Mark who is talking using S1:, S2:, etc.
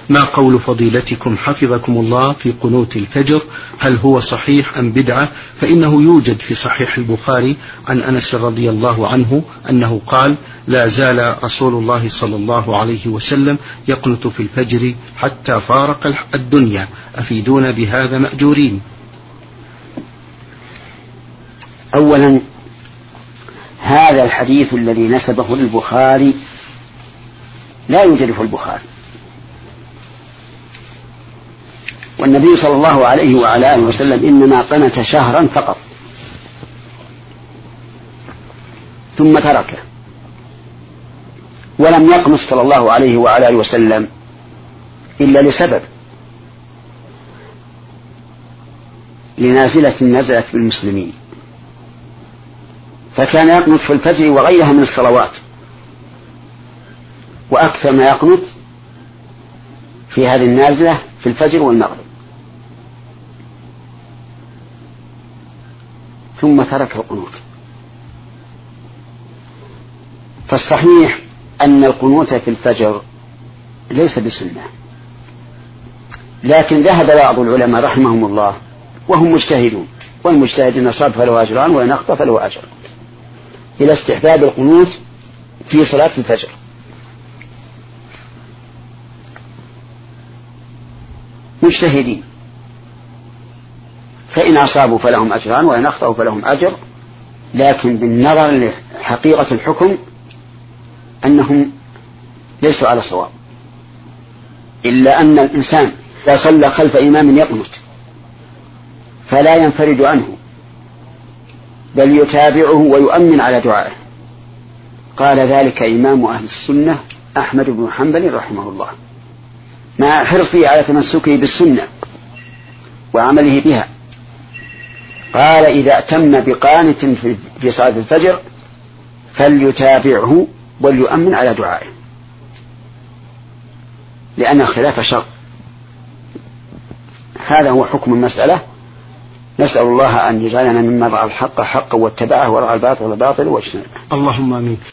S1: ما قول فضيلتكم حفظكم الله في قنوت الفجر؟ هل هو صحيح أم بدعة؟ فإنه يوجد في صحيح البخاري عن أنس رضي الله عنه أنه قال: لا زال رسول الله صلى الله عليه وسلم يقنت في الفجر حتى فارق الدنيا. أفيدون بهذا مأجورين.
S2: أولا، هذا الحديث الذي نسبه للبخاري لا يوجد في البخاري، والنبي صلى الله عليه وعلى آله وسلم إنما قنت شهرا فقط ثم تركه، ولم يقنت صلى الله عليه وعلى آله وسلم إلا لسبب: لنازلة نزلت بالمسلمين، فكان يقنت في الفجر وغيرها من الصلوات، وأكثر ما يقنت في هذه النازلة في الفجر والمغرب، ثم ترك القنوت. فالصحيح أن القنوت في الفجر ليس بسنة، لكن ذهب بعض العلماء رحمهم الله وهم مجتهدون، والمجتهد إن أصاب فله أجران وإن أخطأ فله أجر، إلى استحباب القنوت في صلاة الفجر. مجتهدين، فإن أصابوا فلهم أجران وإن أخطأوا فلهم أجر، لكن بالنظر لحقيقة الحكم أنهم ليسوا على صواب، إلا أن الإنسان إذا صلى خلف إمام يقنت فلا ينفرد عنه، بل يتابعه ويؤمن على دعائه. قال ذلك إمام أهل السنة أحمد بن حنبل رحمه الله، مع حرصه على تمسكه بالسنة وعمله بها. قال: إذا أتم بقانت في صلاة الفجر فليتابعه وليؤمن على دعائه، لأن الخلاف شر. هذا هو حكم المسألة. نسأل الله أن يجعلنا ممن رأى الحق حقا واتبعه ورأى الباطل باطلا واجتنبه.
S1: اللهم آمين.